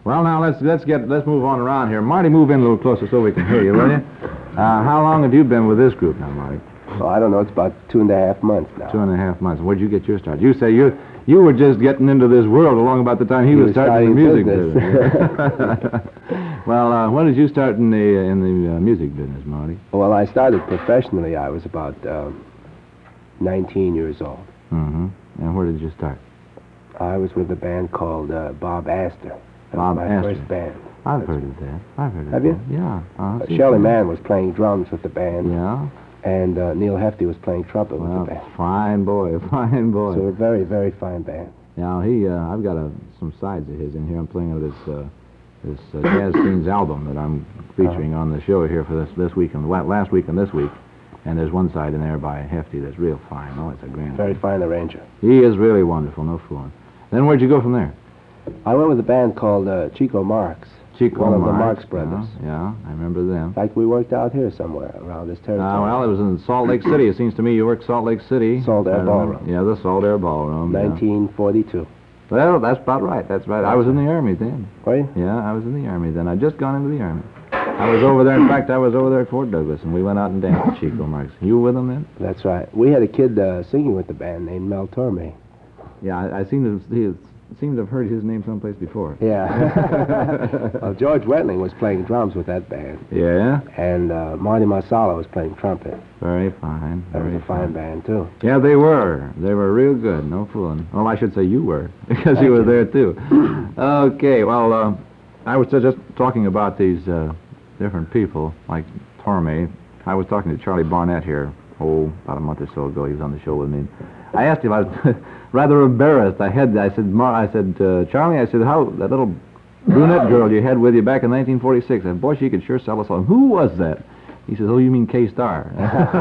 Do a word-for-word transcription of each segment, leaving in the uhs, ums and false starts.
Well, now let's let's get let's move on around here. Marty, move in a little closer so we can hear you, will you? Uh, how long have you been with this group now, Marty? Well, I don't know. It's about two and a half months now. Two and a half months. Where'd you get your start? You say you you were just getting into this world along about the time he, He was, was starting, starting the music business. business. Well, uh, when did you start in the uh, in the uh, music business, Marty? Well, I started professionally. I was about um, nineteen years old. Mm-hmm. And where did you start? I was with a band called uh, Bob Astor. That Bob was my Astor. first band. I've heard of that. I've heard of Have that. you? Yeah. Uh, Uh, Shelley Mann was playing drums with the band. Yeah. And uh, Neil Hefti was playing trumpet Well, with the band. fine boy, fine boy. So a very, very fine band. Now he, uh, I've got a, some sides of his in here. I'm playing with this uh, this uh, Jazz Scenes album that I'm featuring Uh-huh. on the show here for this this week and la- last week and this week. And there's one side in there by Hefty that's real fine. Oh, it's a grand. Very fine arranger. He is really wonderful, no fooling. Then where'd you go from there? I went with a band called uh, Chico Marx. Chico One of the Marx, Marx brothers. Yeah, yeah, I remember them. In fact, we worked out here somewhere around this territory. Uh, well, it was in Salt Lake City. It seems to me you worked Salt Lake City. Salt Air I remember- Ballroom. Yeah, the Salt Air Ballroom. yeah. nineteen forty-two. Well, that's about right. That's right. I was in the Army then. Were you? Yeah, I was in the Army then. I'd just gone into the Army. I was over there. In fact, I was over there at Fort Douglas, and we went out and danced with Chico Marx. You were with them then? That's right. We had a kid uh, singing with the band named Mel Torme. Yeah, I, I seem to he seem to have heard his name someplace before. Yeah. Well, George Wetling was playing drums with that band, Yeah, and uh, Marty Marsala was playing trumpet. very fine. That Very was a fine band, too. Yeah, they were. They were real good. No fooling. Well, I should say you were, because Thank you were you. there too. Okay. Well, uh, I was just talking about these uh, different people, like Torme. I was talking to Charlie Barnett here, oh, about a month or so ago. He was on the show with me. I asked him. I was rather embarrassed. I had. I said, Mar- I said, uh, Charlie. I said, how that little brunette girl you had with you back in nineteen forty-six? And boy, she could sure sell a song. Who was that? He says, oh, you mean Kay Starr?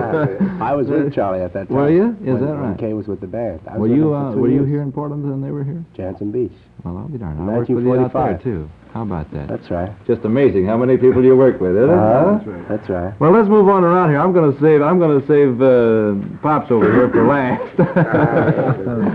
I was with Charlie at that time. Were you? Is when, that When right? Kay was with the band. I was Were with you him for uh, two Were you years. here in Portland when they were here? Jansen Beach. Well, I'll be darned. I worked with you out there too. How about that? That's right. Just amazing how many people you work with, isn't it? Uh, Huh? That's right. Well, let's move on around here. I'm going to save. I'm going to save uh, Pops over here for last.